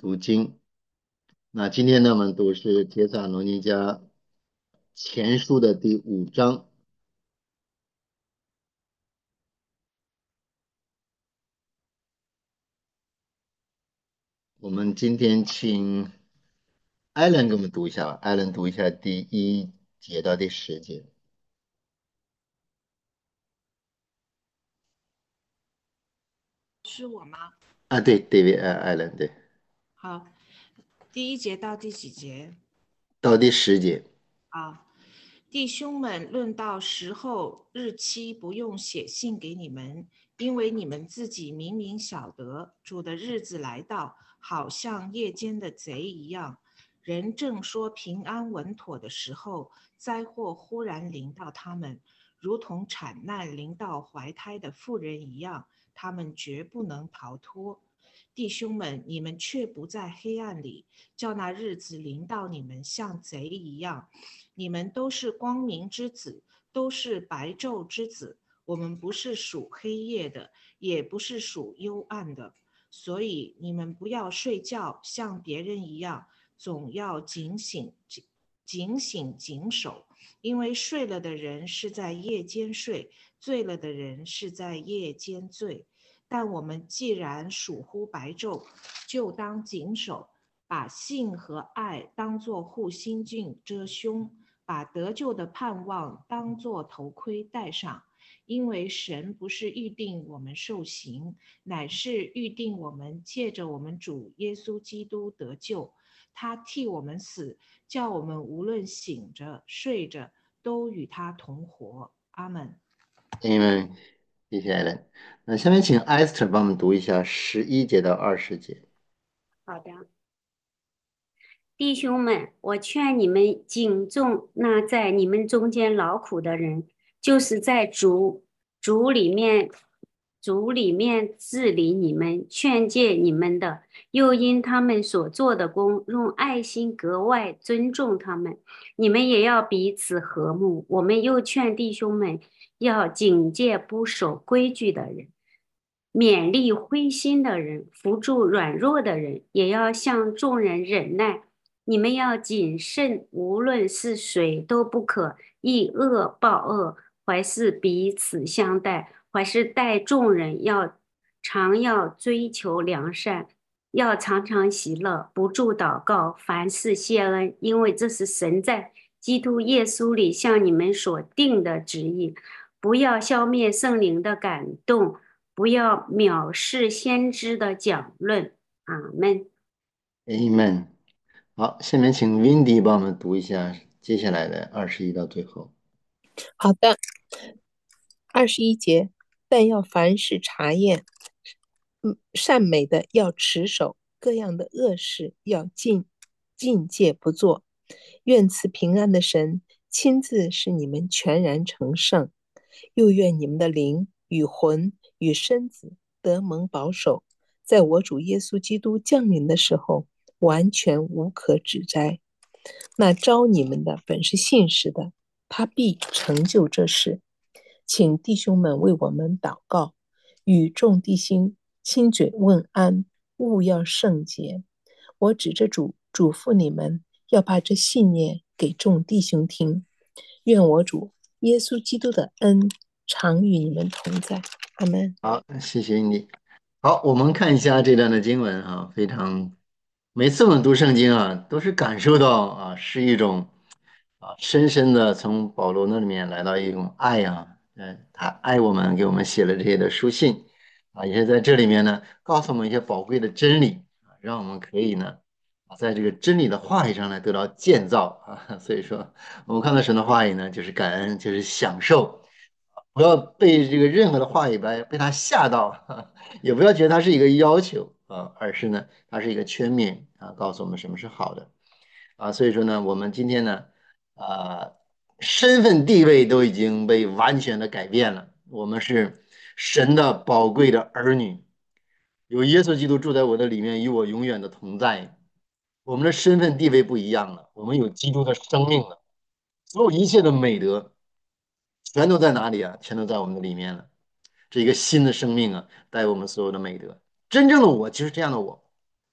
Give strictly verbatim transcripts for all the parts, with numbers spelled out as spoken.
读经。那今天呢，我们读是《帖撒罗尼迦前书》的第五章。我们今天请艾伦给我们读一下吧。艾伦读一下第一节到第十节。 是我吗？ 啊，对，David，呃，艾伦，对， 好，第一节到第几节？ 到第十节。 啊，弟兄们，论到时候日期，不用写信给你们，因为你们自己明明晓得，主的日子来到，好像夜间的贼一样。人正说平安稳妥的时候，灾祸忽然临到他们，如同产难临到怀胎的妇人一样，他们绝不能逃脱。弟兄们，你们却不在黑暗里，叫那日子临到你们像贼一样。你们都是光明之子，都是白昼之子。我们不是属黑夜的，也不是属幽暗的。所以你们不要睡觉，像别人一样，总要警醒、警警醒、警守。因为睡了的人是在夜间睡，醉了的人是在夜间醉。但我们既然属乎白昼，就当谨守，把信和爱当作护心镜遮胸，把得救的盼望当作头盔戴上。因为神不是预定我们受刑，乃是预定我们借着我们主耶稣基督得救。他替我们死，叫我们无论醒着睡着，都与他同活。阿门。 因为谢谢艾伦。那下面请艾斯特帮我们读一下十一节到二十节。 好的，弟兄们，我劝你们敬重那在你们中间劳苦的人，就是在主主里面主里面治理你们、劝诫你们的，又因他们所做的工，用爱心格外尊重他们。你们也要彼此和睦。我们又劝弟兄们要警戒不守规矩的人。勉励灰心的人，扶助软弱的人，也要向众人忍耐。你们要谨慎，无论是谁都不可以恶报恶，还是彼此相待，还是待众人，要常要追求良善，要常常喜乐，不住祷告，凡事谢恩，因为这是神在基督耶稣里向你们所定的旨意。不要消灭圣灵的感动，不要藐视先知的讲论。阿门。 Amen。好，下面请 Windy 帮我们读一下接下来的二十一到最后。 好的，二十一节，但要凡事查验，嗯，善美的要持守，各样的恶事要禁禁戒不做。愿赐平安的神亲自使你们全然成圣，又愿你们的灵与魂与身子得蒙保守，在我主耶稣基督降临的时候，完全无可指摘。那招你们的本是信实的，他必成就这事。请弟兄们为我们祷告，与众弟兄亲嘴问安，务要圣洁。我指着主嘱咐你们，要把这信念给众弟兄听。愿我主耶稣基督的恩常与你们同在。阿门。 好，谢谢你。好，我们看一下这段的经文啊，非常，每次我们读圣经啊，都是感受到啊，是一种啊，深深的从保罗那里面来到一种爱啊，嗯，他爱我们，给我们写了这些的书信啊，也是在这里面呢，告诉我们一些宝贵的真理啊，让我们可以呢，啊，在这个真理的话语上呢得到建造啊，所以说，我们看到神的话语呢，就是感恩，就是享受。不要被这个任何的话语被被他吓到，也不要觉得它是一个要求啊，而是呢，它是一个劝勉啊，告诉我们什么是好的啊。所以说呢，我们今天呢，啊，身份地位都已经被完全的改变了，我们是神的宝贵的儿女，有耶稣基督住在我的里面，与我永远的同在。我们的身份地位不一样了，我们有基督的生命了，所有一切的美德全都在哪里啊？全都在我们的里面了。这一个新的生命啊，带我们所有的美德。真正的我就是这样的我，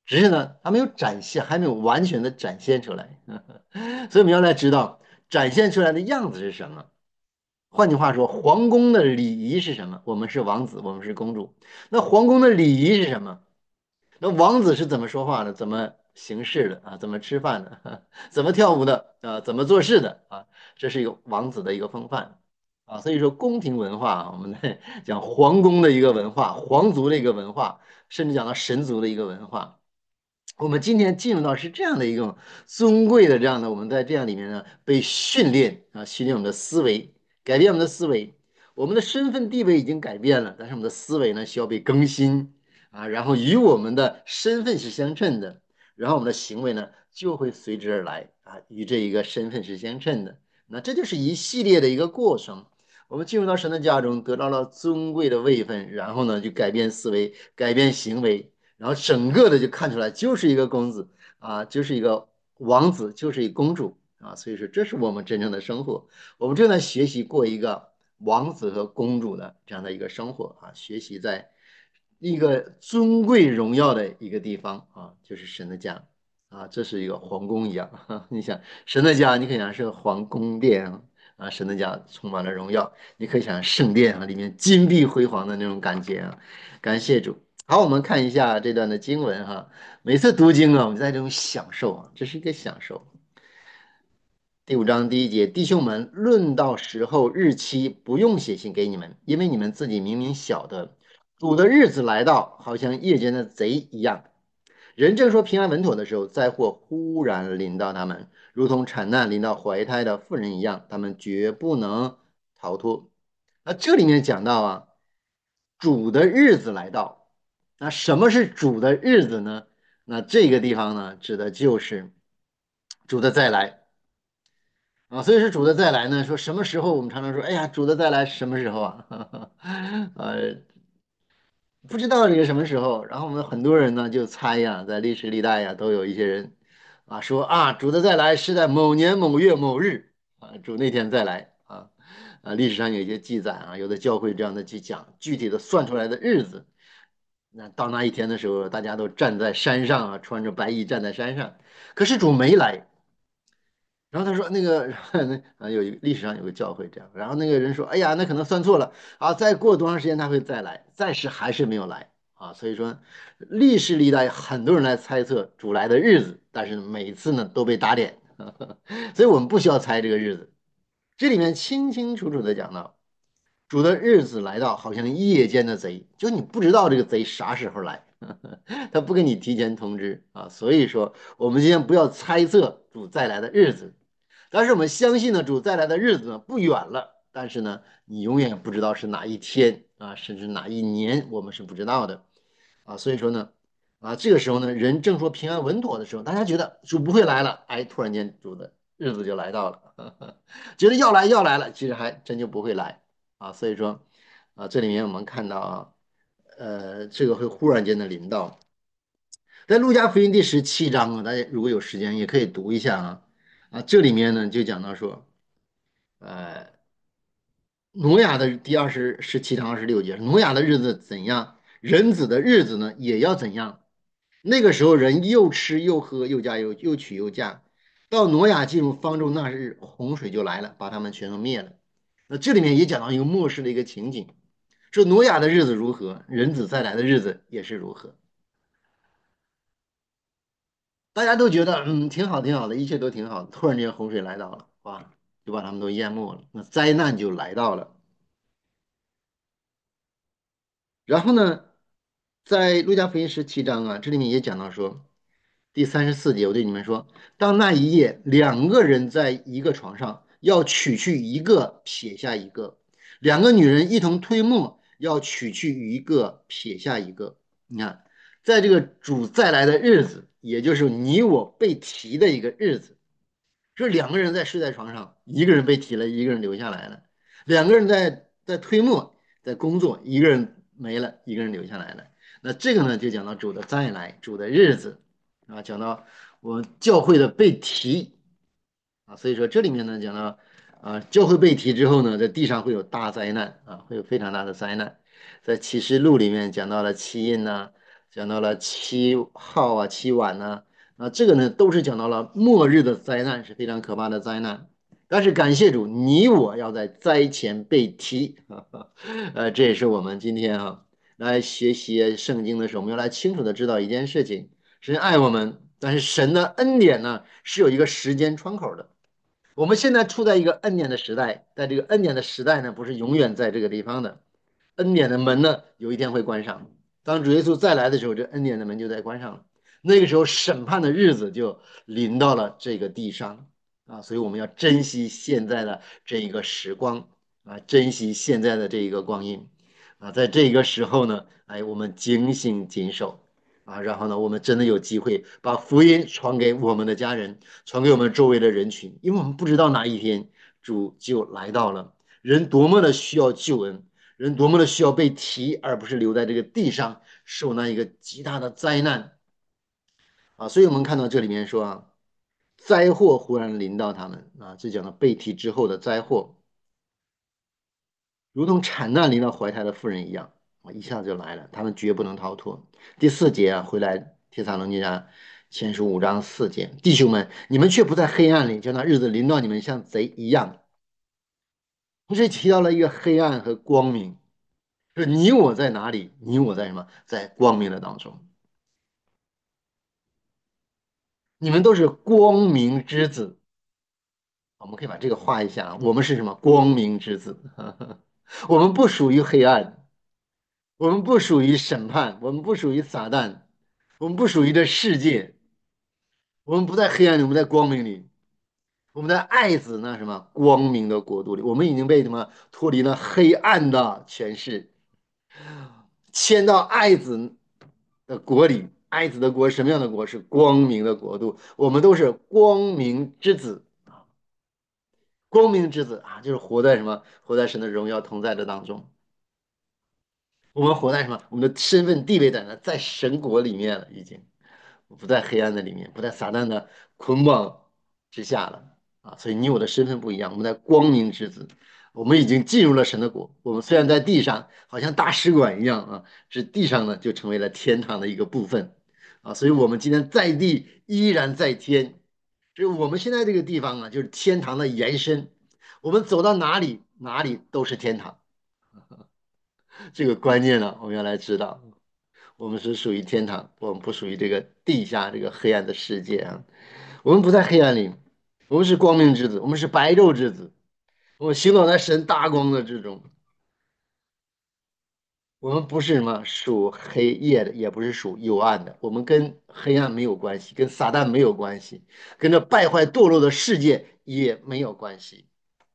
只是呢，它没有展现，还没有完全的展现出来。所以我们要来知道展现出来的样子是什么。换句话说，皇宫的礼仪是什么？我们是王子，我们是公主。那皇宫的礼仪是什么？那王子是怎么说话的？怎么行事的啊？怎么吃饭的？怎么跳舞的？啊？怎么做事的？啊？这是一个王子的一个风范啊。所以说，宫廷文化啊，我们在讲皇宫的一个文化，皇族的一个文化，甚至讲到神族的一个文化。我们今天进入到是这样的一种尊贵的这样的，我们在这样里面呢被训练啊，训练我们的思维，改变我们的思维。我们的身份地位已经改变了，但是我们的思维呢需要被更新啊，然后与我们的身份是相称的，然后我们的行为呢就会随之而来啊，与这一个身份是相称的。那这就是一系列的一个过程。我们进入到神的家中，得到了尊贵的位分，然后呢就改变思维，改变行为。然后整个的就看出来就是一个公子啊，就是一个王子，就是一个公主啊，所以说这是我们真正的生活。我们正在学习过一个王子和公主的这样的一个生活啊，学习在一个尊贵荣耀的一个地方啊，就是神的家啊，这是一个皇宫一样。你想神的家，你可以想是皇宫殿啊，啊神的家充满了荣耀，你可以想圣殿啊，里面金碧辉煌的那种感觉啊，感谢主。好，我们看一下这段的经文哈。每次读经啊，我们在这种享受啊，这是一个享受。第五章第一节，弟兄们，论到时候日期，不用写信给你们，因为你们自己明明晓得，主的日子来到，好像夜间的贼一样。人正说平安稳妥的时候，灾祸忽然临到他们，如同产难临到怀胎的妇人一样，他们绝不能逃脱。那这里面讲到啊，主的日子来到。那什么是主的日子呢？那这个地方呢，指的就是主的再来啊。所以是主的再来呢，说什么时候？我们常常说，哎呀，主的再来什么时候啊？呃，不知道这个什么时候。然后我们很多人呢就猜呀，在历史历代呀，都有一些人啊说啊，主的再来是在某年某月某日啊，主那天再来啊。啊，历史上有一些记载啊，有的教会这样的去讲具体的算出来的日子。那到那一天的时候，大家都站在山上啊，穿着白衣站在山上。可是主没来。然后他说那个啊，有一个历史上有个教会这样。然后那个人说，哎呀，那可能算错了啊，再过多长时间他会再来，暂时还是没有来啊。所以说，历史历代很多人来猜测主来的日子，但是每次呢都被打脸。所以我们不需要猜这个日子，这里面清清楚楚的讲到。主的日子来到，好像夜间的贼，就你不知道这个贼啥时候来，他不给你提前通知啊。所以说，我们今天不要猜测主再来的日子，但是我们相信呢，主再来的日子呢不远了。但是呢，你永远不知道是哪一天啊，甚至哪一年，我们是不知道的啊。所以说呢，啊，这个时候呢，人正说平安稳妥的时候，大家觉得主不会来了，哎，突然间主的日子就来到了，觉得要来要来了，其实还真就不会来。啊，所以说，啊，这里面我们看到啊，呃，这个会忽然间的临到，在路加福音第十七章啊，大家如果有时间也可以读一下啊，啊，这里面呢就讲到说，呃，挪亚的第二十十七章二十六节，挪亚的日子怎样，人子的日子呢也要怎样。那个时候人又吃又喝又嫁又又娶又嫁，到挪亚进入方舟那日，洪水就来了，把他们全都灭了。那这里面也讲到一个末世的一个情景。说挪亚的日子如何，人子再来的日子也是如何。大家都觉得嗯挺好挺好的，一切都挺好的。突然间洪水来到了，哇，就把他们都淹没了，那灾难就来到了。然后呢，在路加福音十七章啊，这里面也讲到说，第三十四节，我对你们说，当那一夜两个人在一个床上，要取去一个，撇下一个；两个女人一同推磨，要取去一个，撇下一个。你看，在这个主再来的日子，也就是你我被提的一个日子，这两个人在睡在床上，一个人被提了，一个人留下来了；两个人在在推磨，在工作，一个人没了，一个人留下来了。那这个呢，就讲到主的再来，主的日子啊，讲到我教会的被提啊，所以说这里面呢讲到啊，教会被提之后呢，在地上会有大灾难啊，会有非常大的灾难。在启示录里面讲到了七印呐、 讲到了七号啊、七晚呢、啊，这个呢都是讲到了末日的灾难，是非常可怕的灾难。但是感谢主，你我要在灾前被提，呃，这也是我们今天啊来学习圣经的时候，我们要来清楚的知道一件事情：神爱我们，但是神的恩典呢是有一个时间窗口的。我们现在处在一个恩典的时代，在这个恩典的时代呢，不是永远在这个地方的。恩典的门呢，有一天会关上。当主耶稣再来的时候，这恩典的门就在关上了。那个时候，审判的日子就临到了这个地上啊！所以我们要珍惜现在的这一个时光啊，珍惜现在的这一个光阴啊，在这个时候呢，哎，我们警醒谨守啊，然后呢，我们真的有机会把福音传给我们的家人，传给我们周围的人群，因为我们不知道哪一天主就来到了，人多么的需要救恩。人多么的需要被提，而不是留在这个地上受那一个极大的灾难啊！所以我们看到这里面说啊，灾祸忽然临到他们啊，这讲了被提之后的灾祸，如同产难临到怀胎的妇人一样啊，一下子就来了，他们绝不能逃脱。第四节啊，回来帖撒罗尼迦前书五章四节，弟兄们，你们却不在黑暗里，叫那日子临到你们像贼一样。这提到了一个黑暗和光明。是你我在哪里？你我在什么？在光明的当中。你们都是光明之子。我们可以把这个画一下，我们是什么？光明之子。我们不属于黑暗，我们不属于审判，我们不属于撒旦，我们不属于这世界，我们不在黑暗里，我们在光明里，我们在爱子那什么光明的国度里。我们已经被什么脱离了黑暗的权势，迁到爱子的国里。爱子的国什么样的国？是光明的国度。我们都是光明之子，光明之子啊，就是活在什么？活在神的荣耀同在的当中。我们活在什么？我们的身份地位在哪？在神国里面了，已经不在黑暗的里面，不在撒旦的捆绑之下了啊！所以你我的身份不一样，我们在光明之子，我们已经进入了神的国。我们虽然在地上好像大使馆一样啊，这地上呢就成为了天堂的一个部分啊！所以我们今天在地依然在天，就是我们现在这个地方啊，就是天堂的延伸。我们走到哪里，哪里都是天堂。这个观念呢，我们要来知道。我们是属于天堂，我们不属于这个地下这个黑暗的世界啊。我们不在黑暗里，我们是光明之子，我们是白昼之子，我们行走在神大光的之中。我们不是什么属黑夜的，也不是属幽暗的，我们跟黑暗没有关系，跟撒旦没有关系，跟这败坏堕落的世界也没有关系。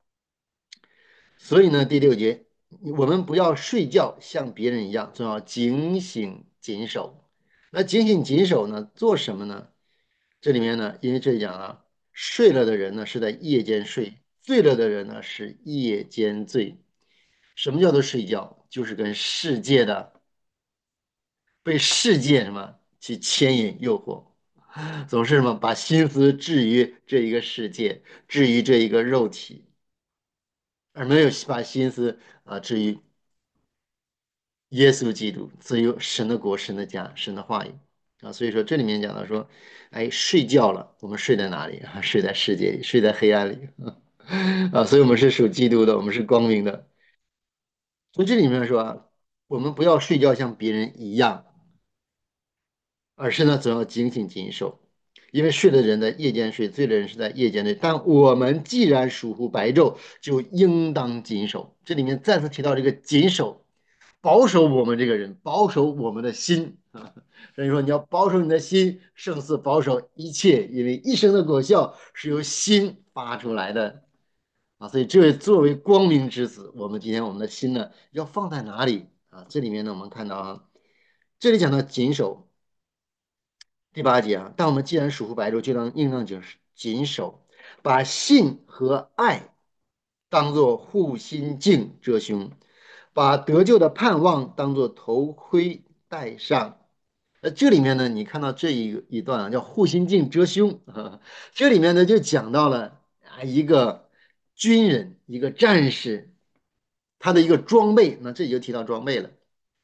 所以呢，第六节，我们不要睡觉，像别人一样，总要警醒谨守。那警醒谨守呢，做什么呢？这里面呢，因为这里讲啊，睡了的人呢是在夜间睡，醉了的人呢是夜间醉。什么叫做睡觉？就是跟世界的被世界什么去牵引诱惑，总是什么把心思置于这一个世界，置于这一个肉体，而没有把心思啊置于耶稣基督，自由神的国、神的家、神的话语啊。所以说这里面讲到说，哎，睡觉了，我们睡在哪里啊？睡在世界里，睡在黑暗里啊。所以我们是属基督的，我们是光明的。从这里面说啊，我们不要睡觉像别人一样，而是呢总要警醒谨守。因为睡的人在夜间睡，醉的人是在夜间睡。但我们既然属乎白昼，就应当谨守。这里面再次提到这个谨守。保守我们这个人，保守我们的心啊。所以说，你要保守你的心，胜似保守一切，因为一生的果效是由心发出来的啊。所以，这位作为光明之子，我们今天我们的心呢，要放在哪里啊？这里面呢，我们看到啊，这里讲到谨守第八节啊，但我们既然属乎白昼，就当应当就是谨守，把信和爱当作护心镜遮胸。把得救的盼望当做头盔戴上。呃，这里面呢，你看到这一一段啊，叫护心镜遮胸啊。这里面呢，就讲到了啊，一个军人，一个战士，他的一个装备。那这里就提到装备了。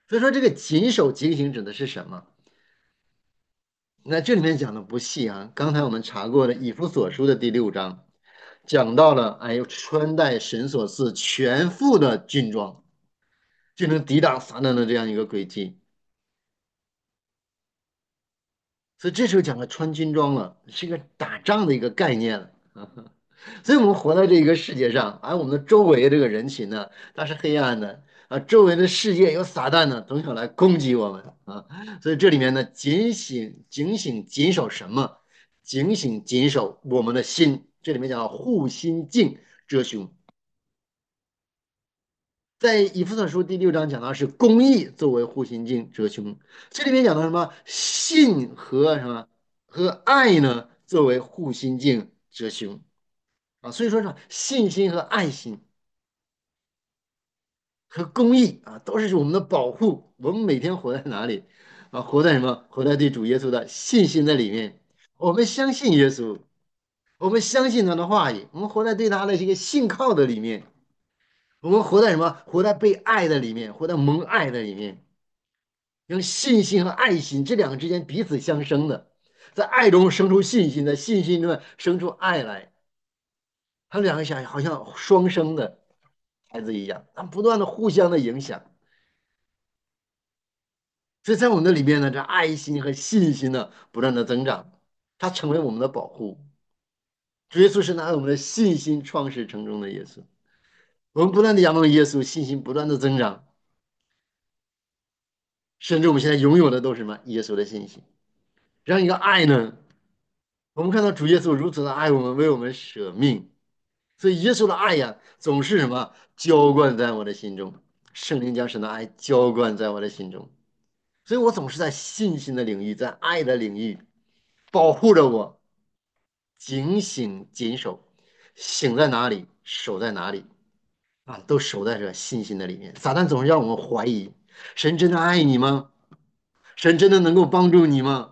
所以说这个谨守警醒指的是什么？那这里面讲的不细啊，刚才我们查过的以弗所书的第六章，讲到了，哎呦，穿戴神所赐全副的军装，就能抵挡撒旦的这样一个诡计。所以这时候讲了穿军装了，是一个打仗的一个概念了。所以我们活在这个世界上，而我们的周围这个人群呢，它是黑暗的啊，周围的世界有撒旦呢，总想来攻击我们啊。所以这里面呢，警醒、警醒、谨守什么？警醒、谨守我们的心。这里面讲到护心镜遮胸。在以弗所书第六章讲到是公义作为护心镜遮胸，这里面讲到什么？信和什么和爱呢作为护心镜遮胸啊，所以说是信心和爱心和公义啊都是我们的保护。我们每天活在哪里啊？活在什么？活在对主耶稣的信心的里面。我们相信耶稣，我们相信他的话语，我们活在对他的这个信靠的里面。我们活在什么？活在被爱的里面，活在蒙爱的里面。用信心和爱心这两个之间彼此相生的，在爱中生出信心，在信心中生出爱来，他们两个像好像双生的孩子一样，他们不断的互相的影响。所以在我们的里面呢，这爱心和信心呢不断的增长，它成为我们的保护。主耶稣是拿我们的信心创始成终的耶稣，我们不断的仰望耶稣，信心不断的增长，甚至我们现在拥有的都是什么？耶稣的信心。这样一个爱呢，我们看到主耶稣如此的爱我们，为我们舍命，所以耶稣的爱呀，总是什么浇灌在我的心中，圣灵将神的爱浇灌在我的心中，所以我总是在信心的领域，在爱的领域保护着我，警醒谨守，醒在哪里，守在哪里啊，都守在这信心的里面。撒旦总是让我们怀疑，神真的爱你吗？神真的能够帮助你吗？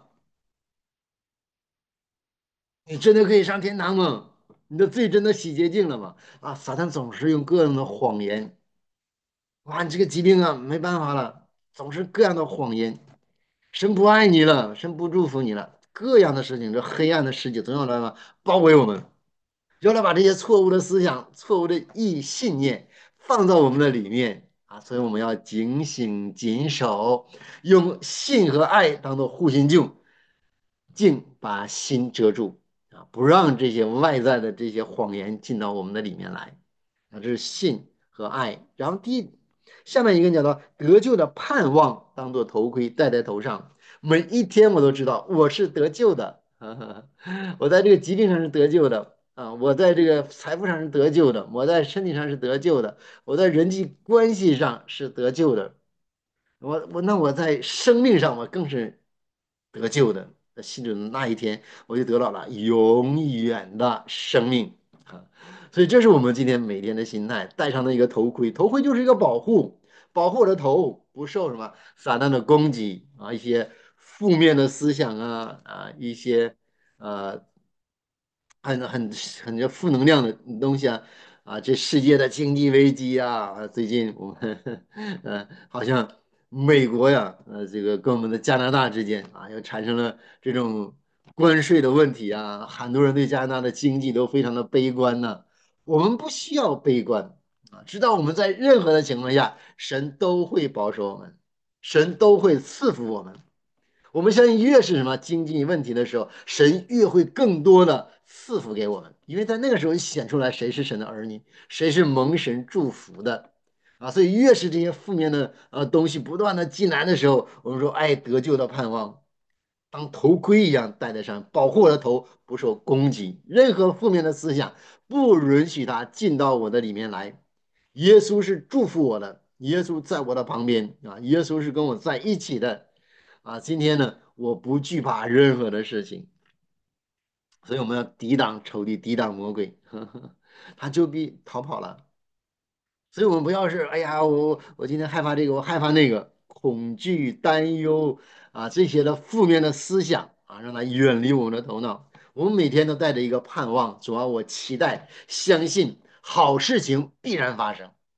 你真的可以上天堂吗？你的罪真的洗洁净了吗？啊，撒旦总是用各样的谎言，哇，你这个疾病啊，没办法了，总是各样的谎言，神不爱你了，神不祝福你了，各样的事情，这黑暗的世界总要来嘛包围我们，要来把这些错误的思想、错误的意信念放到我们的里面啊，所以我们要警醒谨守，用信和爱当做护心镜，镜把心遮住啊，不让这些外在的这些谎言进到我们的里面来啊，这是信和爱。然后第下面一个讲到得救的盼望，当做头盔戴在头上，每一天我都知道我是得救的，我在这个疾病上是得救的啊，我在这个财富上是得救的，我在身体上是得救的，我在人际关系上是得救的，我我那我在生命上我更是得救的。那信主的那一天，我就得到了永远的生命啊！所以这是我们今天每天的心态，戴上的一个头盔，头盔就是一个保护，保护我的头不受什么撒旦的攻击啊，一些负面的思想啊啊，一些呃很很很多负能量的东西啊啊，这世界的经济危机啊，啊最近我们呃好像美国呀，呃这个跟我们的加拿大之间啊，又产生了这种关税的问题啊，很多人对加拿大的经济都非常的悲观呢、我们不需要悲观啊，知道我们在任何的情况下，神都会保守我们，神都会赐福我们。我们相信，越是什么经济问题的时候，神越会更多的赐福给我们，因为在那个时候显出来谁是神的儿女，谁是蒙神祝福的啊。所以越是这些负面的呃东西不断的进来的时候，我们说，哎，得救的盼望，当头盔一样戴在上，保护我的头不受攻击，任何负面的思想不允许它进到我的里面来。耶稣是祝福我的，耶稣在我的旁边啊，耶稣是跟我在一起的。啊，今天呢，我不惧怕任何的事情，所以我们要抵挡仇敌，抵挡魔鬼，呵呵，他就必逃跑了。所以我们不要是，哎呀，我我今天害怕这个，我害怕那个，恐惧、担忧啊，这些的负面的思想啊，让它远离我们的头脑。我们每天都带着一个盼望，主要我期待、相信好事情必然发生。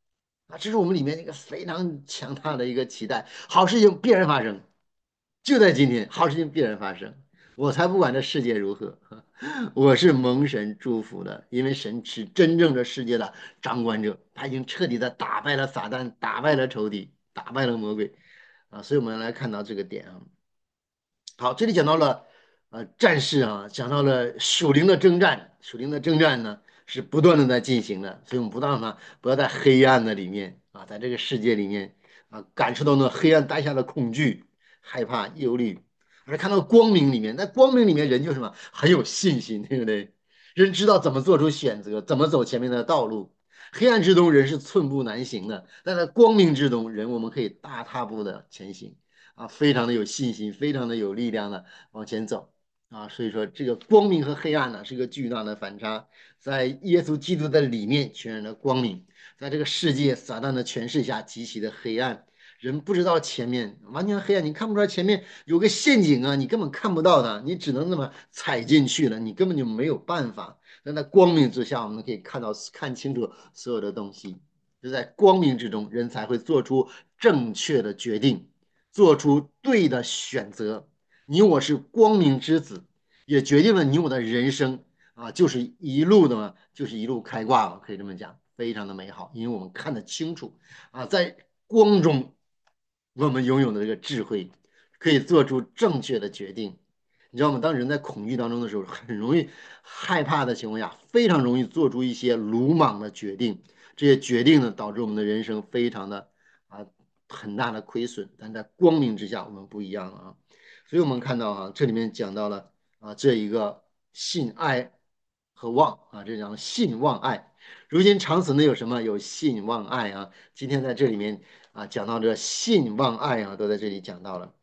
啊，这是我们里面一个非常强大的一个期待。好事情必然发生，就在今天，好事情必然发生。我才不管这世界如何，我是蒙神祝福的，因为神是真正的世界的掌管者，他已经彻底的打败了撒旦，打败了仇敌，打败了魔鬼啊！所以我们来看到这个点啊。好，这里讲到了呃战士啊，讲到了属灵的征战，属灵的征战呢是不断的在进行的，所以我们不断的不要在黑暗的里面啊，在这个世界里面啊，感受到那黑暗带下的恐惧、害怕、忧虑，而看到光明里面，在光明里面人就什么很有信心，对不对？人知道怎么做出选择，怎么走前面的道路。黑暗之中，人是寸步难行的；但在光明之中，人我们可以大踏步的前行。啊，非常的有信心，非常的有力量的往前走啊。所以说，这个光明和黑暗呢是一个巨大的反差，在耶稣基督的里面全然的光明，在这个世界撒旦的权势下极其的黑暗。人不知道前面完全黑暗，你看不出来前面有个陷阱啊，你根本看不到的，你只能那么踩进去了，你根本就没有办法。但在光明之下，我们可以看到看清楚所有的东西，就在光明之中，人才会做出正确的决定。做出对的选择。你我是光明之子，也决定了你我的人生啊，就是一路的嘛，就是一路开挂了，可以这么讲，非常的美好，因为我们看得清楚啊，在光中我们拥有的这个智慧，可以做出正确的决定。你知道吗？当人在恐惧当中的时候，很容易害怕的情况下，非常容易做出一些鲁莽的决定。这些决定呢，导致我们的人生非常的啊很大的亏损，但在光明之下，我们不一样了啊。所以我们看到啊，这里面讲到了啊，这一个信爱和望啊，这讲信望爱。如今长死呢有什么？有信望爱啊。今天在这里面啊，讲到这信望爱啊，都在这里讲到了。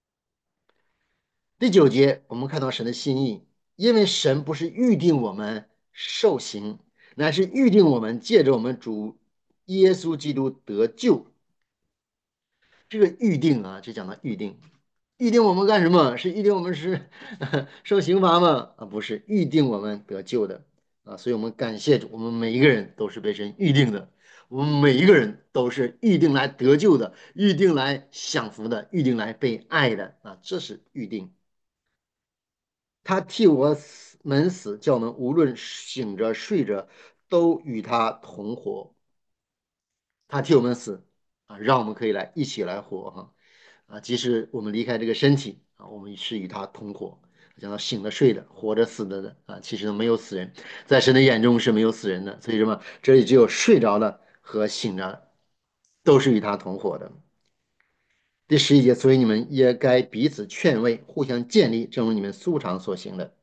第九节，我们看到神的心意，因为神不是预定我们受刑，乃是预定我们借着我们主耶稣基督得救。这个预定啊，就讲到预定，预定我们干什么？是预定我们是受刑罚吗？啊，不是，预定我们得救的啊。所以我们感谢主，我们每一个人都是被神预定的，我们每一个人都是预定来得救的，预定来享福的，预定来被爱的啊，这是预定。他替我死们死，叫我们无论醒着睡着，都与他同活。他替我们死啊，让我们可以来一起来活哈啊！即使我们离开这个身体啊，我们是与他同活。讲到醒的、睡的、活着、死的的啊，其实呢没有死人，在神的眼中是没有死人的。所以什么？这里只有睡着的和醒着的，都是与他同活的。第十一节，所以你们也该彼此劝慰，互相建立，正如你们素常所行的。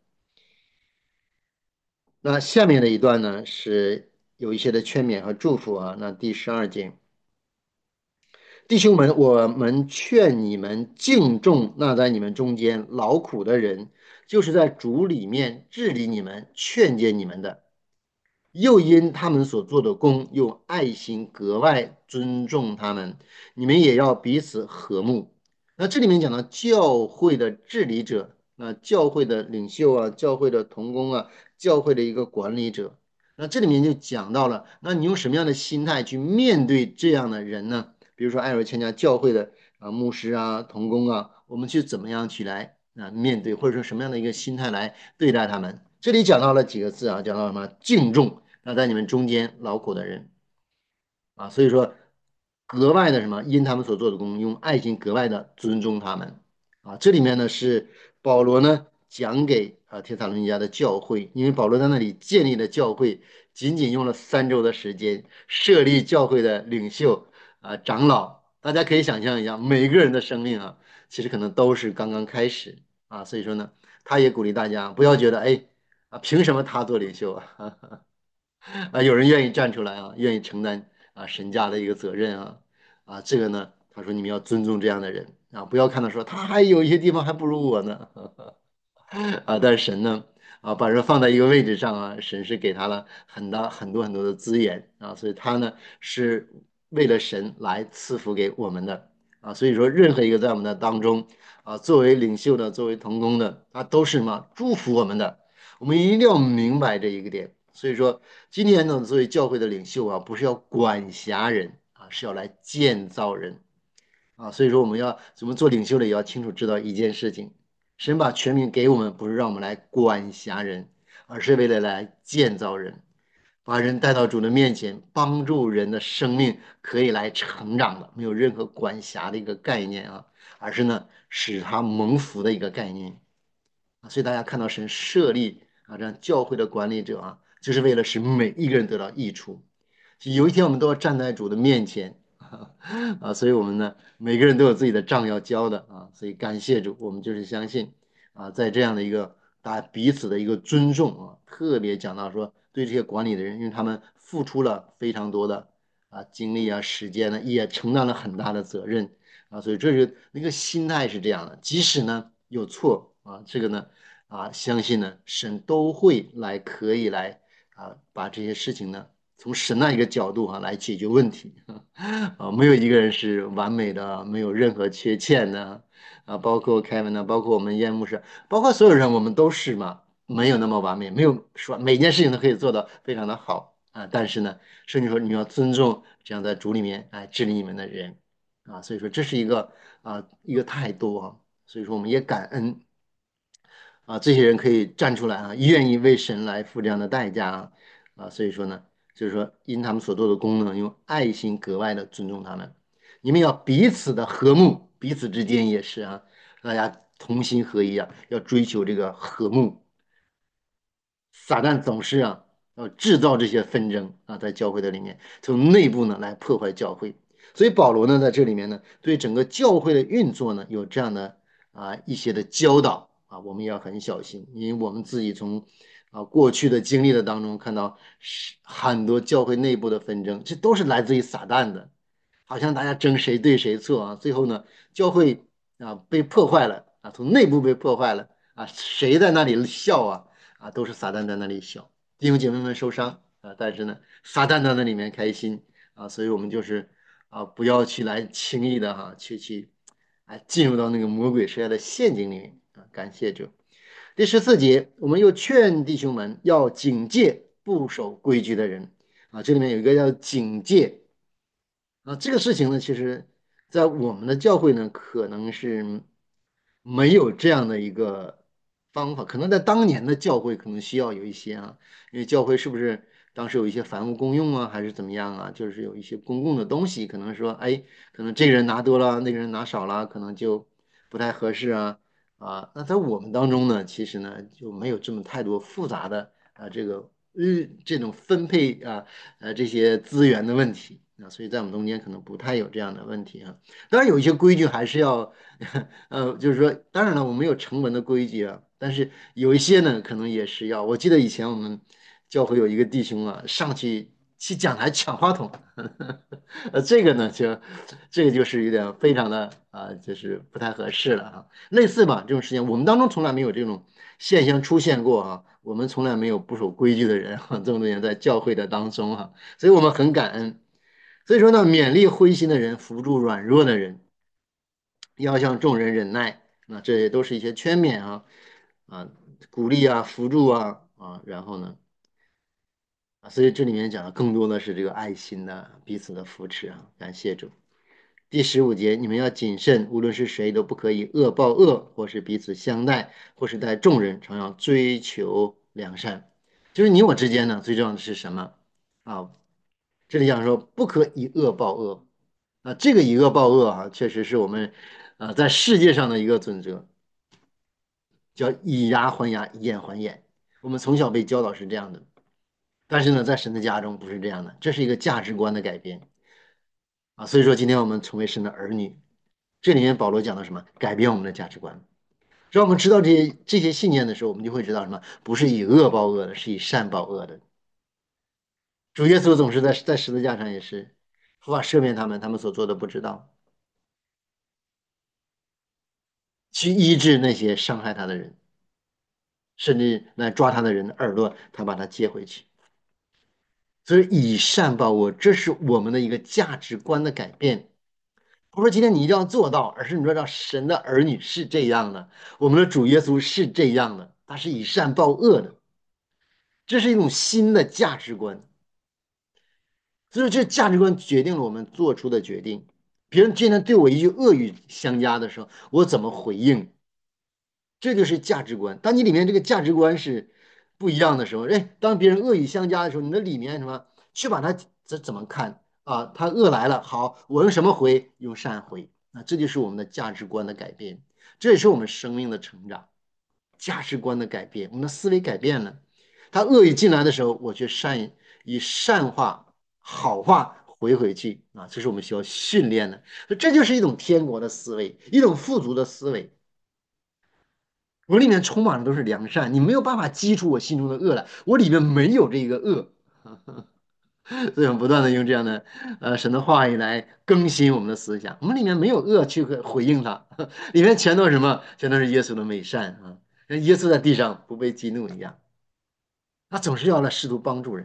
那下面的一段呢，是有一些的劝勉和祝福啊。那第十二节，弟兄们，我们劝你们敬重那在你们中间劳苦的人，就是在主里面治理你们、劝诫你们的。又因他们所做的工，用爱心格外尊重他们。你们也要彼此和睦。那这里面讲到教会的治理者，那教会的领袖啊，教会的同工啊，教会的一个管理者。那这里面就讲到了，那你用什么样的心态去面对这样的人呢？比如说爱尔千家教会的啊牧师啊、同工啊，我们去怎么样去来啊面对，或者说什么样的一个心态来对待他们？这里讲到了几个字啊，讲到什么？敬重那在你们中间劳苦的人啊，所以说格外的什么，因他们所做的工，用爱心格外的尊重他们啊。这里面呢是保罗呢讲给啊帖撒罗尼迦的教会，因为保罗在那里建立的教会仅仅用了三周的时间，设立教会的领袖啊长老，大家可以想象一下，每个人的生命啊，其实可能都是刚刚开始啊，所以说呢，他也鼓励大家不要觉得哎啊凭什么他做领袖啊？啊，有人愿意站出来啊，愿意承担啊神家的一个责任啊啊，这个呢，他说你们要尊重这样的人啊，不要看到说他还有一些地方还不如我呢啊，但是神呢啊把人放在一个位置上啊，神是给他了很大很多很多的资源啊，所以他呢是为了神来赐福给我们的啊，所以说任何一个在我们的当中啊，作为领袖的，作为同工的，他都是什么祝福我们的，我们一定要明白这一个点。所以说，今天呢，作为教会的领袖啊，不是要管辖人是要来建造人啊。所以说我们要我们做领袖的也要清楚知道一件事情：神把权柄给我们，不是让我们来管辖人，而是为了来建造人。把人带到主的面前，帮助人的生命可以来成长的，没有任何管辖的一个概念啊，而是呢使他蒙福的一个概念啊。所以大家看到神设立啊这样教会的管理者啊，就是为了使每一个人得到益处。有一天我们都要站在主的面前啊，所以我们呢每个人都有自己的账要交的啊，所以感谢主，我们就是相信啊，在这样的一个大家彼此的一个尊重啊，特别讲到说对这些管理的人，因为他们付出了非常多的啊精力啊时间呢，也承担了很大的责任啊，所以这是那个心态是这样的，即使呢有错啊，这个呢啊相信呢神都会来可以来啊把这些事情呢。从神那一个角度哈、啊、来解决问题啊，没有一个人是完美的，没有任何缺陷的啊，包括 Kevin 呢，包括我们燕牧师，包括所有人，我们都是嘛，没有那么完美，没有说每件事情都可以做得非常的好啊，但是呢，圣经说你要尊重这样在主里面哎治理你们的人啊，所以说这是一个啊一个态度啊，所以说我们也感恩啊，这些人可以站出来啊，愿意为神来付这样的代价啊，啊，所以说呢，就是说因他们所做的功能，用爱心格外的尊重他们。你们要彼此的和睦，彼此之间也是啊，大家同心合一啊，要追求这个和睦。撒旦总是啊，要制造这些纷争啊，在教会的里面，从内部呢来破坏教会。所以保罗呢在这里面呢，对整个教会的运作呢有这样的啊一些的教导啊，我们也要很小心，因为我们自己从啊过去的经历的当中看到很多教会内部的纷争，这都是来自于撒旦的，好像大家争谁对谁错啊，最后呢教会啊被破坏了啊，从内部被破坏了啊，谁在那里笑啊？啊，都是撒旦在那里笑，弟兄姐妹们受伤啊，但是呢，撒旦在那里面开心啊，所以我们就是啊，不要去来轻易的哈、啊，去去啊进入到那个魔鬼设下的陷阱里面啊。感谢主。第十四节，我们又劝弟兄们要警戒不守规矩的人啊，这里面有一个叫警戒啊，这个事情呢，其实在我们的教会呢，可能是没有这样的一个方法，可能在当年的教会可能需要有一些啊，因为教会是不是当时有一些凡物公用啊，还是怎么样啊？就是有一些公共的东西，可能说，哎，可能这个人拿多了，那个人拿少了，可能就不太合适啊啊。那在我们当中呢，其实呢就没有这么太多复杂的啊这个日这种分配啊呃这些资源的问题。啊，所以在我们中间可能不太有这样的问题啊。当然有一些规矩还是要，呃，就是说，当然了，我们有成文的规矩啊，但是有一些呢，可能也是要。我记得以前我们教会有一个弟兄啊，上去去讲台抢话筒，呃，这个呢就这个就是有点非常的啊、就是不太合适了啊。类似吧，这种事情我们当中从来没有这种现象出现过啊，我们从来没有不守规矩的人啊，这么多年在教会的当中哈、所以我们很感恩。所以说呢，勉励灰心的人，扶助软弱的人，要向众人忍耐，那这些都是一些劝勉啊，啊，鼓励啊，扶助啊，啊，然后呢，啊，所以这里面讲的更多的是这个爱心的彼此的扶持啊，感谢主。第十五节，你们要谨慎，无论是谁都不可以恶报恶，或是彼此相待，或是待众人，常要追求良善。就是你我之间呢，最重要的是什么啊？这里讲说不可以恶报恶啊，这个以恶报恶啊，确实是我们啊在世界上的一个准则，叫以牙还牙，以眼还眼。我们从小被教导是这样的，但是呢，在神的家中不是这样的，这是一个价值观的改变啊。所以说，今天我们成为神的儿女，这里面保罗讲的什么？改变我们的价值观。只要我们知道这些这些信念的时候，我们就会知道什么？不是以恶报恶的，是以善报恶的。主耶稣总是在在十字架上也是，无法赦免他们，他们所做的不知道，去医治那些伤害他的人，甚至来抓他的人的耳朵，他把他接回去。所以以善报恶，这是我们的一个价值观的改变。不是说今天你一定要做到，而是你说让神的儿女是这样的，我们的主耶稣是这样的，他是以善报恶的，这是一种新的价值观。 所以这价值观决定了我们做出的决定。别人今天对我一句恶语相加的时候，我怎么回应？这就是价值观。当你里面这个价值观是不一样的时候，哎，当别人恶语相加的时候，你的里面什么去把它怎怎么看啊？他恶来了，好，我用什么回？用善回。那这就是我们的价值观的改变，这也是我们生命的成长。价值观的改变，我们的思维改变了。他恶意进来的时候，我去善以善话、好话回回去啊，这是我们需要训练的。这就是一种天国的思维，一种富足的思维。我里面充满了都是良善，你没有办法激出我心中的恶来，我里面没有这个恶，所以我们不断的用这样的呃神的话语来更新我们的思想。我们里面没有恶去回应它，里面全都是什么？全都是耶稣的美善啊，像耶稣在地上不被激怒一样，他总是要来试图帮助人，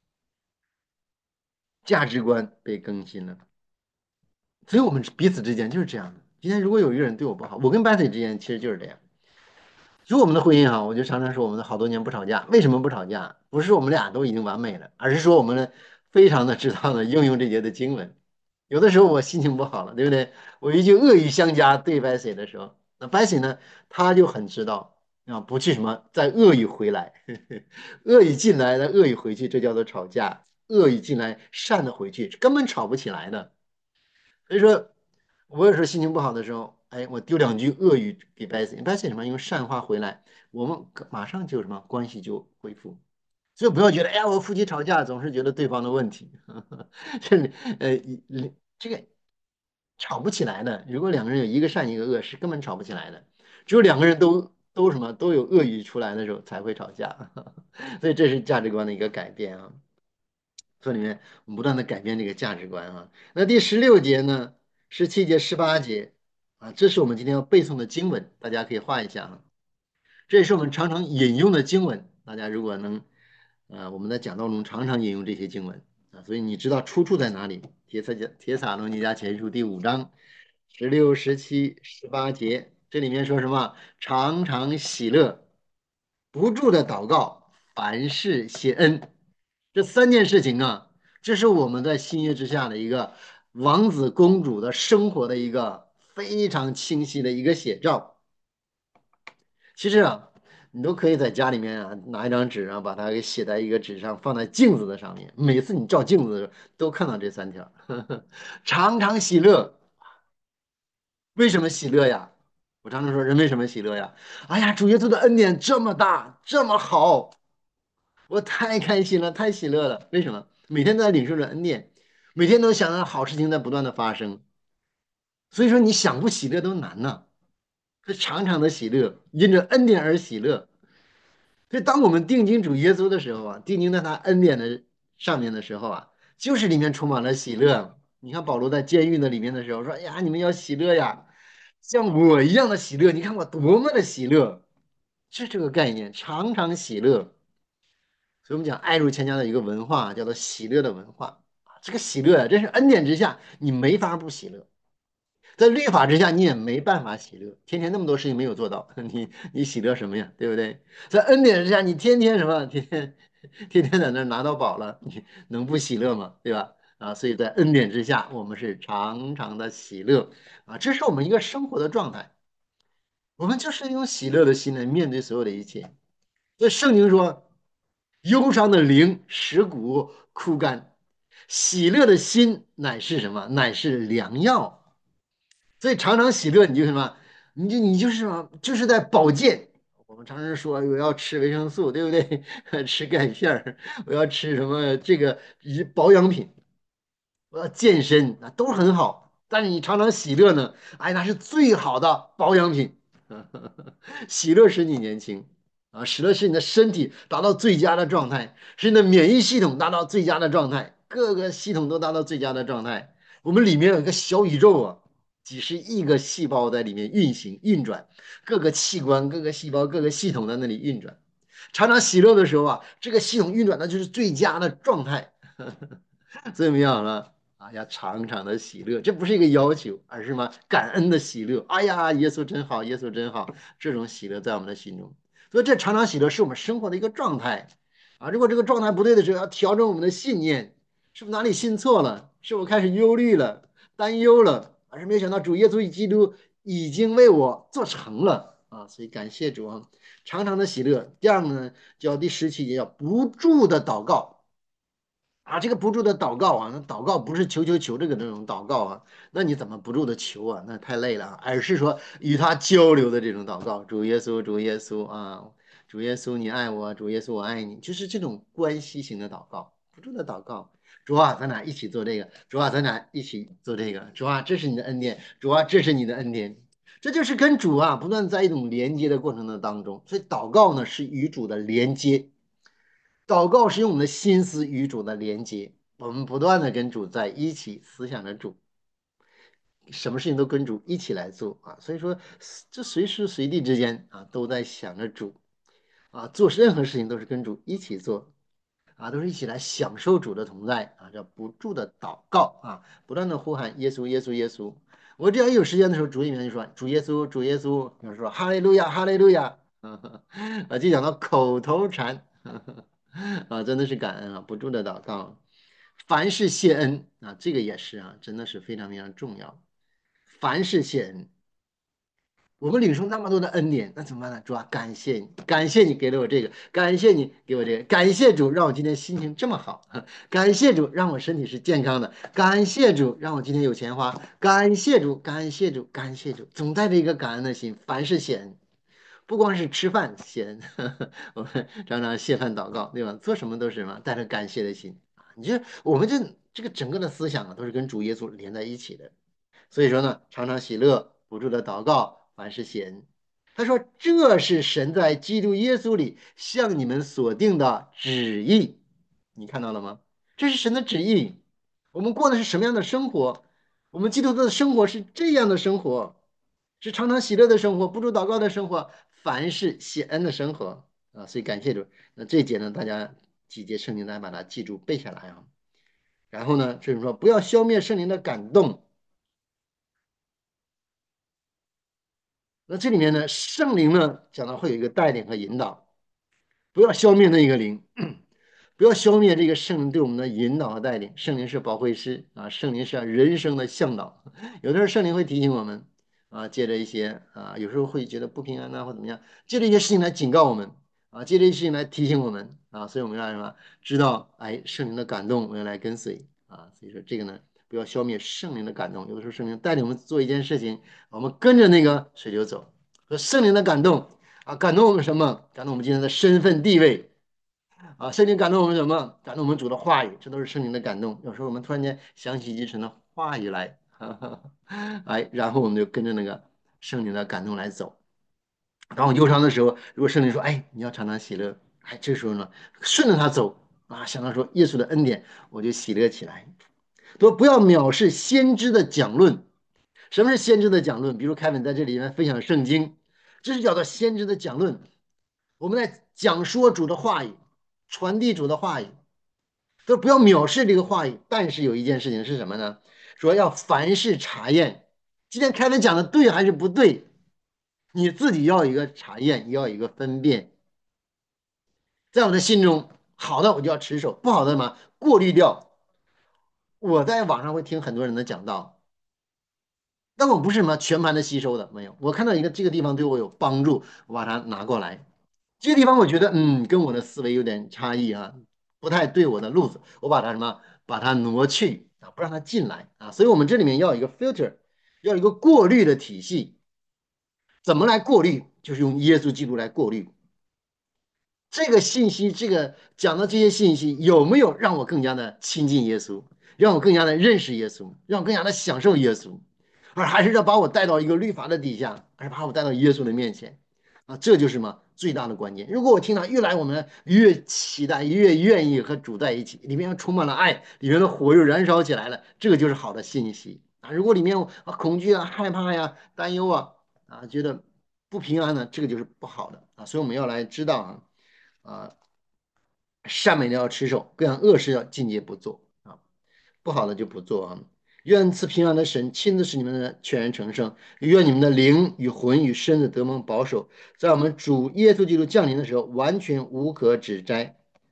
价值观被更新了。所以我们彼此之间就是这样的。今天如果有一个人对我不好，我跟 Betty 之间其实就是这样。就我们的婚姻哈，我就常常说我们好多年不吵架，为什么不吵架？不是我们俩都已经完美了，而是说我们非常的知道的应用这节的经文。有的时候我心情不好了，对不对？我一句恶语相加对 Bessie 的时候，那 Bessie 呢，他就很知道啊，不去什么再恶语回来，恶语进来的恶语回去，这叫做吵架；恶语进来善的回去，根本吵不起来的。所以说，我有时候心情不好的时候，哎，我丢两句恶语给 Bessie，Bessie 什么用善话回来，我们马上就什么关系就恢复。所以不要觉得，哎呀，我夫妻吵架总是觉得对方的问题，这呃，这个吵不起来的。如果两个人有一个善一个恶，是根本吵不起来的。只有两个人都都什么都有恶语出来的时候才会吵架。所以这是价值观的一个改变啊。这里面我们不断的改变这个价值观啊。那第十六节呢，十七节、十八节啊，这是我们今天要背诵的经文，大家可以画一下啊。这也是我们常常引用的经文，大家如果能，呃，我们在讲道中常常引用这些经文啊，所以你知道出处在哪里？帖撒帖撒罗尼迦前书第五章十六、十七、十八节，这里面说什么？常常喜乐，不住的祷告，凡事谢恩。这三件事情啊，这是我们在新约之下的一个王子公主的生活的一个非常清晰的一个写照。其实啊，你都可以在家里面啊拿一张纸啊，把它给写在一个纸上，放在镜子的上面。每次你照镜子的时候，都看到这三条：常常喜乐。为什么喜乐呀？我常常说，人为什么喜乐呀？哎呀，主耶稣的恩典这么大，这么好，我太开心了，太喜乐了。为什么？每天都在领受着恩典，每天都想着好事情在不断的发生。所以说，你想不喜乐都难呐。是常常的喜乐，因着恩典而喜乐。所以，当我们定睛主耶稣的时候啊，定睛在他恩典的上面的时候啊，就是里面充满了喜乐。你看保罗在监狱的里面的时候说：“哎呀，你们要喜乐呀，像我一样的喜乐。你看我多么的喜乐。”是这个概念，常常喜乐。所以我们讲爱入千家的一个文化叫做喜乐的文化。这个喜乐啊，真是恩典之下，你没法不喜乐。在律法之下，你也没办法喜乐，天天那么多事情没有做到，你你喜乐什么呀？对不对？在恩典之下，你天天什么？天天天天在那拿到宝了，你能不喜乐吗？对吧？啊，所以在恩典之下，我们是常常的喜乐啊，这是我们一个生活的状态。我们就是用喜乐的心来面对所有的一切。所以圣经说，忧伤的灵使骨枯干，喜乐的心乃是什么？乃是良药。所以常常喜乐，你就什么？你就你就是什么？就是在保健。我们常常说我要吃维生素，对不对？吃钙片儿，我要吃什么这个保养品，我要健身，那都很好。但是你常常喜乐呢，哎，那是最好的保养品。喜乐使你年轻啊，喜乐使你的身体达到最佳的状态，使你的免疫系统达到最佳的状态，各个系统都达到最佳的状态。我们里面有一个小宇宙啊，几十亿个细胞在里面运行运转，各个器官、各个细胞、各个系统在那里运转。常常喜乐的时候啊，这个系统运转的就是最佳的状态。所以怎么样了？啊，要常常的喜乐，这不是一个要求，而是什么？感恩的喜乐。哎呀，耶稣真好，耶稣真好，这种喜乐在我们的心中。所以这常常喜乐是我们生活的一个状态啊。如果这个状态不对的时候，要调整我们的信念是不是哪里信错了？是否开始忧虑了、担忧了？还是没有想到主耶稣基督已经为我做成了啊？所以感谢主啊，常常的喜乐。第二个呢，叫第十七节，叫不住的祷告。啊，这个不住的祷告啊，那祷告不是求求求这个那种祷告啊，那你怎么不住的求啊？那太累了啊，而是说与他交流的这种祷告。主耶稣，主耶稣啊，主耶稣你爱我，主耶稣我爱你，就是这种关系型的祷告，不住的祷告。主啊，咱俩一起做这个。主啊，咱俩一起做这个。主啊，这是你的恩典。主啊，这是你的恩典。这就是跟主啊不断在一种连接的过程的当中，所以祷告呢是与主的连接。祷告是用我们的心思与主的连接，我们不断的跟主在一起思想着主，什么事情都跟主一起来做啊。所以说，这随时随地之间啊，都在想着主啊，做任何事情都是跟主一起做啊，都是一起来享受主的同在啊，叫不住的祷告啊，不断的呼喊耶稣，耶稣，耶稣。我只要一有时间的时候，主里面就说主耶稣，主耶稣，就说哈利路亚，哈利路亚，啊，就讲到口头禅。啊，真的是感恩啊，不住的祷告，凡事谢恩啊，这个也是啊，真的是非常非常重要。凡事谢恩，我们领受那么多的恩典，那怎么办呢？主啊，感谢你，感谢你给了我这个，感谢你给我这个，感谢主让我今天心情这么好，感谢主让我身体是健康的，感谢主让我今天有钱花，感谢主，感谢主，感谢主，总带着一个感恩的心，凡事谢恩。不光是吃饭谢恩，我们常常谢饭祷告，对吧？做什么都是什么，带着感谢的心啊。你这我们这这个整个的思想啊，都是跟主耶稣连在一起的。所以说呢，常常喜乐，不住的祷告，凡事谢恩。他说：“这是神在基督耶稣里向你们所定的旨意。”你看到了吗？这是神的旨意。我们过的是什么样的生活？我们基督徒的生活是这样的生活，是常常喜乐的生活，不住祷告的生活，凡事谢恩的生活啊！所以感谢主。那这一节呢，大家几节圣经大家把它记住背下来啊。然后呢，就是说不要消灭圣灵的感动。那这里面呢，圣灵呢讲到会有一个带领和引导，不要消灭那一个灵。不要消灭这个圣灵对我们的引导和带领。圣灵是保惠师啊，圣灵是人生的向导。有的时候圣灵会提醒我们啊，借着一些啊，有时候会觉得不平安呐、或怎么样，借着一些事情来警告我们啊，借着一些事情来提醒我们啊，所以我们要什么？知道哎，圣灵的感动，我们要来跟随啊。所以说这个呢，不要消灭圣灵的感动。有的时候圣灵带领我们做一件事情，我们跟着那个水流走。和圣灵的感动啊，感动我们什么？感动我们今天的身份地位。啊，圣灵感动我们什么？感动我们主的话语，这都是圣灵的感动。有时候我们突然间想起一神的话语来，哈哈，哎，然后我们就跟着那个圣灵的感动来走。当我忧伤的时候，如果圣灵说：“哎，你要常常喜乐。”哎，这时候呢，顺着他走啊，想到说耶稣的恩典，我就喜乐起来。说不要藐视先知的讲论。什么是先知的讲论？比如凯文在这里面分享圣经，这是叫做先知的讲论。我们在讲说主的话语，传递主的话语，都不要藐视这个话语。但是有一件事情是什么呢？说要凡事查验。今天凯文讲的对还是不对？你自己要有一个查验，要有一个分辨。在我的心中，好的我就要持守，不好的嘛过滤掉。我在网上会听很多人的讲道，但我不是什么全盘的吸收的，没有。我看到一个这个地方对我有帮助，我把它拿过来。这个地方我觉得，嗯，跟我的思维有点差异啊，不太对我的路子，我把它什么，把它挪去啊，不让它进来啊。所以我们这里面要有一个 filter，要有一个过滤的体系。怎么来过滤？就是用耶稣基督来过滤。这个信息，这个讲的这些信息，有没有让我更加的亲近耶稣，让我更加的认识耶稣，让我更加的享受耶稣，而还是要把我带到一个律法的底下，而把我带到耶稣的面前啊？这就是什么最大的关键。如果我听到越来我们越期待，越愿意和主在一起，里面充满了爱，里面的火又燃烧起来了，这个就是好的信息啊。如果里面啊恐惧啊、害怕呀、担忧啊啊，觉得不平安呢，这个就是不好的啊。所以我们要来知道啊。啊，善美的要持守，各样恶事要禁戒不做啊，不好的就不做啊。愿赐平安的神亲自使你们的全然成圣，愿你们的灵与魂与身子得蒙保守，在我们主耶稣基督降临的时候，完全无可指摘。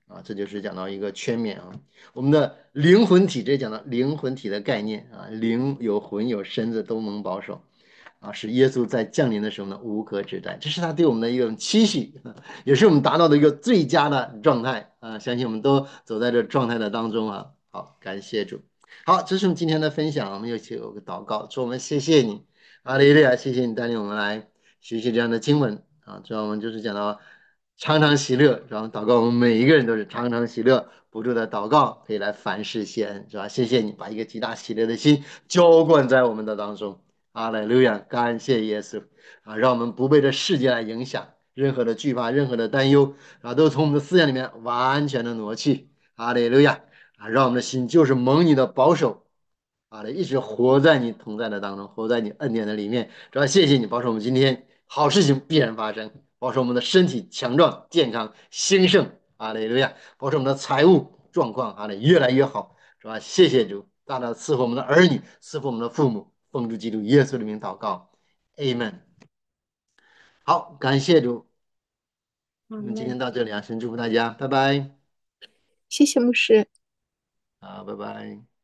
啊，这就是讲到一个圈冕啊。我们的灵魂体，这讲到灵魂体的概念啊，灵有魂有身子都能保守啊，使耶稣在降临的时候呢无可指摘，这是他对我们的一个期许，也是我们达到的一个最佳的状态啊。相信我们都走在这状态的当中啊。好，感谢主。好，这是我们今天的分享，我们有请有个祷告，主我们谢谢你，阿利路亚，谢谢你带领我们来学习这样的经文啊。主要我们就是讲到常常喜乐，然后祷告，我们每一个人都是常常喜乐，不住的祷告，可以来凡事谢恩，是吧？谢谢你把一个极大喜乐的心浇灌在我们的当中，阿利路亚，感谢耶稣啊，让我们不被这世界来影响，任何的惧怕，任何的担忧啊，都从我们的思想里面完全的挪去，阿利路亚啊，让我们的心就是蒙你的保守。啊，一直活在你同在的当中，活在你恩典的里面。主要谢谢你保守我们今天好事情必然发生，保守我们的身体强壮、健康、兴盛。阿利路亚，保守我们的财务状况啊，越来越好，是吧？谢谢主，大大赐福我们的儿女，赐福我们的父母，奉主基督耶稣的名祷告，Amen。好，感谢主，我们今天阿门。 到这里啊，神祝福大家，拜拜。 谢谢牧师。 好，拜拜。